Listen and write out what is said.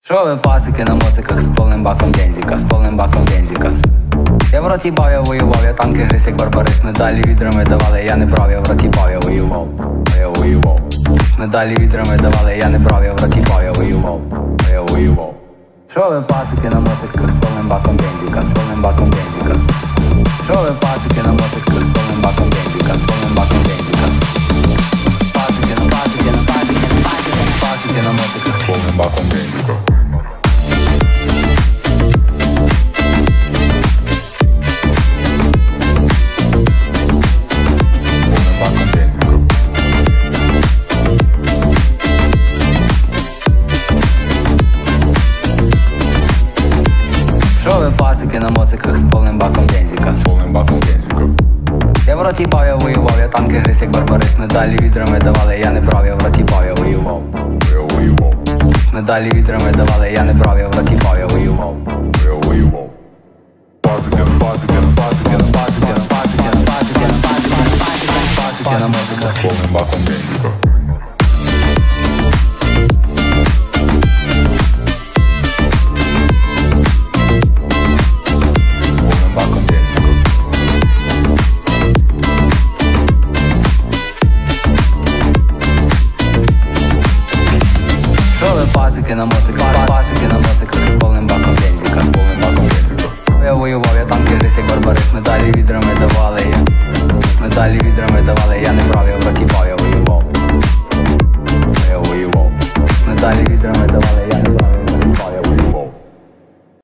Шо ви пацики на моциках з повним баком бензика, з повним баком бензика. Я в рот їбав, я воював, я танки гриз, як барбарис. Медалі відрами давали, я не брав, я в рот їбав, я воював, я воював. Медалі відрами давали, я не брав, я в рот їбав, я воював, я воював. Шо ви пацики на моциках з повним баком бензика, з повним баком бензика. Шо ви пацики на моциках з повним баком бензика, з повним баком бензика. Пацики на моциках з повним баком бензика. Шо ви пацики на моциках з повним баком бензика, з повним баком бензика. Я в рот їбав, я воював, я танки гриз, як барбарис. Медалі відрами давали, я не брав, я в рот їбав, я воював, я воював. Медалі відрами давали, я не брав, я в рот їбав, я воював, я воював. Пацики на моциках з повним баком бензика. Пацики на моциках з повним баком бензика, з повним баком бензика. Я воював, я танки гриз, як барбарис. Медалі відрами давали, медалі відрами давали, я не брав, я в рот їбав, я воював, я воював. Медалі відрами давали.